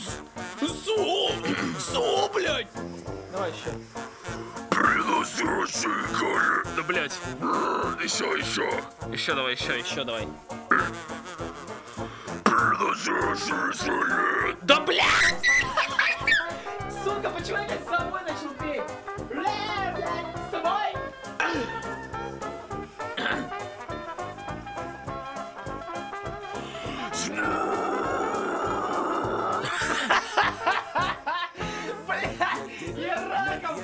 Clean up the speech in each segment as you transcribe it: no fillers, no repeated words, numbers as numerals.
Со, блядь! Давай еще. Да, блядь. Еще. Еще давай, еще давай. Да, блядь! Сука, почему я опять с собой начал петь? Блядь, с собой! Блядь, я раком!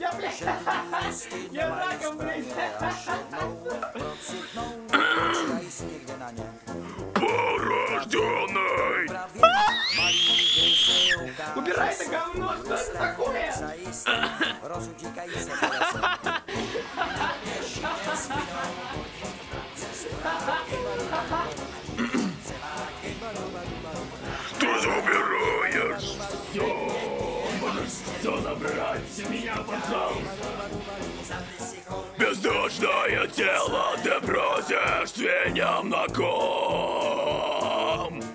Я раком, блядь! Порожденный! Убирай это говно, что это такое? Ты забираешь! Все забирайте меня, пожалуйста. Бездушное тело ты бросишь свиньям на ком!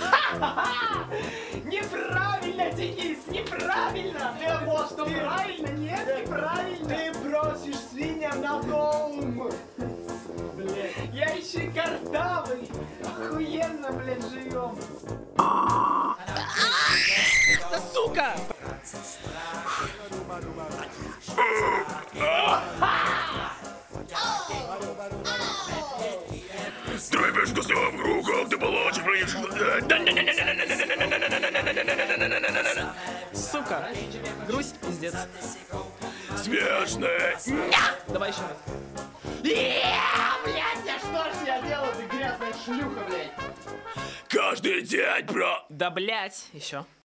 Неправильно, Денис, неправильно! Ты думал, что правильно? Нет, неправильно! Ты бросишь свиньям на дом! Блядь, я еще и картавый! Охуенно, блядь, живем! Да, сука! Ты бежишь в кругах, ты получишь Сука! Грусть, пиздец! смешный. Давай еще раз! Блядь, я что ж я делаю, ты грязная шлюха, блядь! Каждый день про... Да, блядь, еще.